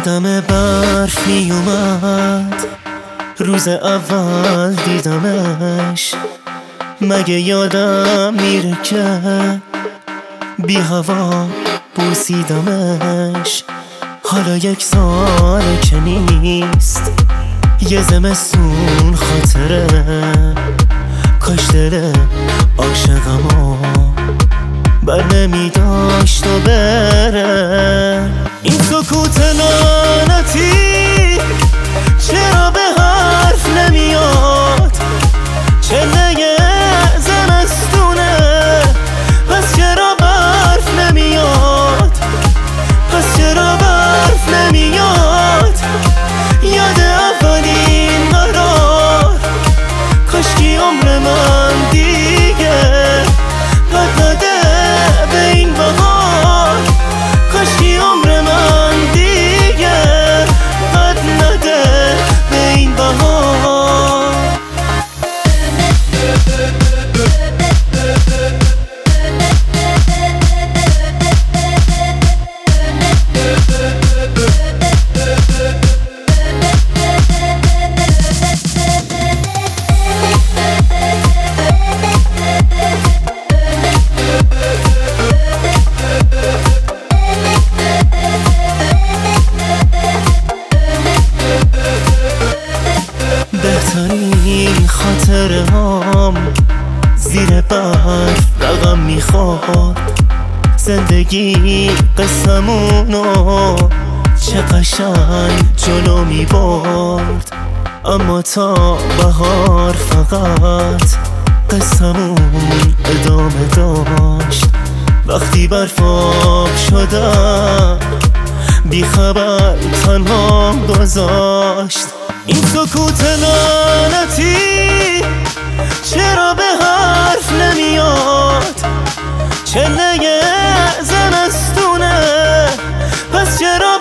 یادم برف می اومد روز اول دیدمش، مگه یادم میره که بی هوا بوسیدمش. حالا 1 سال که نیست، یه زمستون خاطره، کاش دل عاشقمو بر نمیداشت و بره. این سکوت لعنتی چرا به حرف نمیاد؟ چله زمستونه پس چرا برف نمیاد؟ پس چرا برف نمیاد؟ یاد اولین قرار، کاشکی عمر من دیگه قد نده به این بهار، کاشکی عمر من دیگه قد نده به این بهار. بهترین خاطره هام زیر برف رقم میخواد. زندگی قسمونو چه قشنگ جلو میبرد، اما تا بهار فقط قسمون ادامه داشت. وقتی برف آب شدم بی خبر تنها گذاشت. این سکوت لعنتی چرا به حرف نمیاد؟ چله زمستونه پس چرا